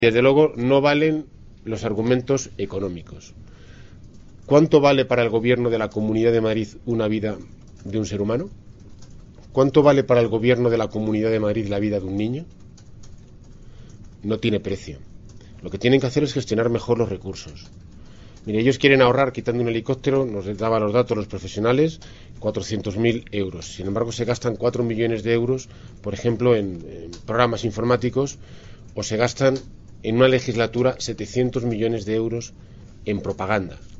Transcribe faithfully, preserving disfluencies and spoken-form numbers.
Desde luego no valen los argumentos económicos. ¿Cuánto vale para el gobierno de la Comunidad de Madrid una vida de un ser humano? ¿Cuánto vale para el gobierno de la Comunidad de Madrid la vida de un niño? No tiene precio. Lo que tienen que hacer es gestionar mejor los recursos. Mire, ellos quieren ahorrar quitando un helicóptero, nos daban los datos los profesionales, cuatrocientos mil euros. Sin embargo, se gastan cuatro millones de euros, por ejemplo, en, en programas informáticos, o se gastan en una legislatura setecientos millones de euros en propaganda.